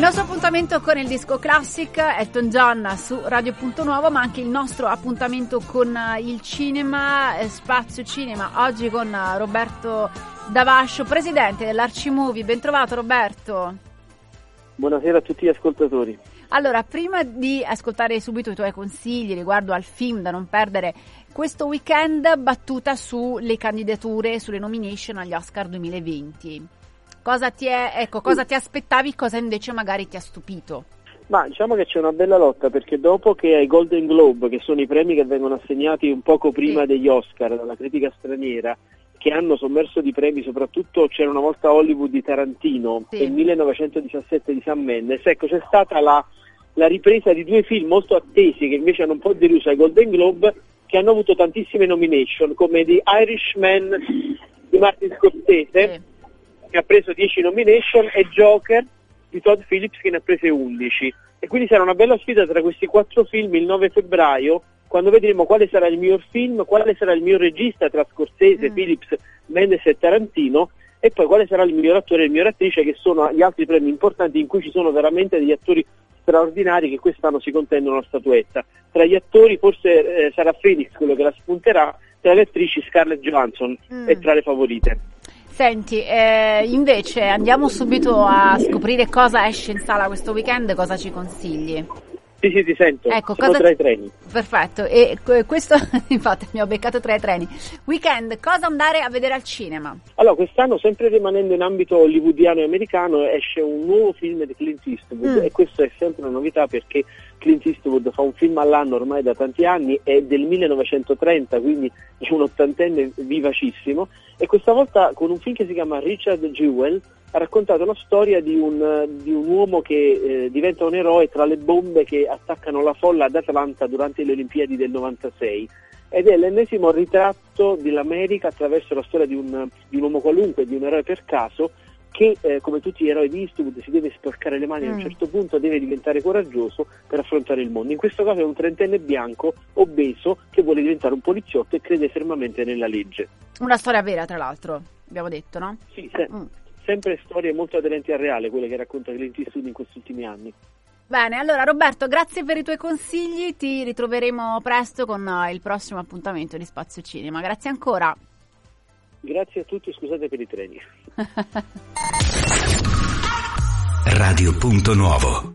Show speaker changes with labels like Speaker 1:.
Speaker 1: nostro appuntamento con il disco classic, Elton John su Radio Punto Nuovo, ma anche il nostro appuntamento con il cinema, Spazio Cinema, oggi con Roberto Davascio, presidente dell'Arcimovie. Ben trovato Roberto.
Speaker 2: Buonasera a tutti gli ascoltatori.
Speaker 1: Allora, prima di ascoltare subito i tuoi consigli riguardo al film da non perdere questo weekend, battuta sulle candidature, sulle nomination agli Oscar 2020. Cosa ti aspettavi, cosa invece magari ti ha stupito?
Speaker 2: Ma diciamo che c'è una bella lotta, perché dopo che ai Golden Globe, che sono i premi che vengono assegnati un poco prima degli Oscar dalla critica straniera, che hanno sommerso di premi, soprattutto C'era una volta Hollywood di Tarantino e 1917 di Sam Mendes, ecco, c'è stata la ripresa di due film molto attesi che invece hanno un po' deluso ai Golden Globe, che hanno avuto tantissime nomination, come The Irishman di Martin Scorsese, che ha preso 10 nomination, e Joker di Todd Phillips, che ne ha prese 11. E quindi sarà una bella sfida tra questi 4 film il 9 febbraio, quando vedremo quale sarà il miglior film, quale sarà il miglior regista tra Scorsese, Phillips, Mendes e Tarantino, e poi quale sarà il miglior attore e la miglior attrice, che sono gli altri premi importanti in cui ci sono veramente degli attori straordinari che quest'anno si contendono la statuetta. Tra gli attori forse sarà Phoenix quello che la spunterà, tra le attrici Scarlett Johansson è tra le favorite.
Speaker 1: Senti, invece andiamo subito a scoprire cosa esce in sala questo weekend, cosa ci consigli?
Speaker 2: Sì, ti sento.
Speaker 1: Ecco,
Speaker 2: siamo tra i treni.
Speaker 1: Perfetto, e questo infatti mi ho beccato tra i treni. Weekend, cosa andare a vedere al cinema?
Speaker 2: Allora, quest'anno, sempre rimanendo in ambito hollywoodiano e americano, esce un nuovo film di Clint Eastwood, e questo è sempre una novità, perché Clint Eastwood fa un film all'anno ormai da tanti anni, è del 1930, quindi è un ottantenne vivacissimo, e questa volta con un film che si chiama Richard Jewell ha raccontato la storia di un uomo che diventa un eroe tra le bombe che attaccano la folla ad Atlanta durante le Olimpiadi del 96, ed è l'ennesimo ritratto dell'America attraverso la storia di un uomo qualunque, di un eroe per caso, che come tutti gli eroi di Eastwood si deve sporcare le mani a un certo punto, deve diventare coraggioso per affrontare il mondo. In questo caso è un trentenne bianco, obeso, che vuole diventare un poliziotto e crede fermamente nella legge.
Speaker 1: Una storia vera, tra l'altro, abbiamo detto, no?
Speaker 2: Sì, sempre storie molto aderenti al reale, quelle che racconta Clint Eastwood in questi ultimi anni.
Speaker 1: Bene, allora Roberto, grazie per i tuoi consigli, ti ritroveremo presto con il prossimo appuntamento di Spazio Cinema. Grazie ancora.
Speaker 2: Grazie a tutti, scusate per i treni.
Speaker 3: Radio Punto Nuovo.